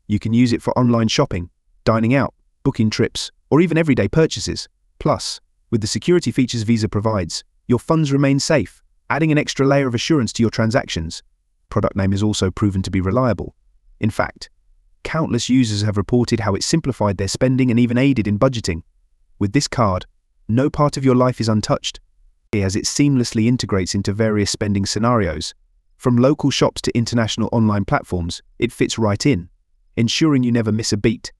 You can use it for online shopping, dining out, booking trips, or even everyday purchases. Plus, with the security features Visa provides, your funds remain safe, adding an extra layer of assurance to your transactions. Product name is also proven to be reliable. In fact, countless users have reported how it simplified their spending and even aided in budgeting. With this card, no part of your life is untouched, as it seamlessly integrates into various spending scenarios. From local shops to international online platforms, it fits right in, ensuring you never miss a beat.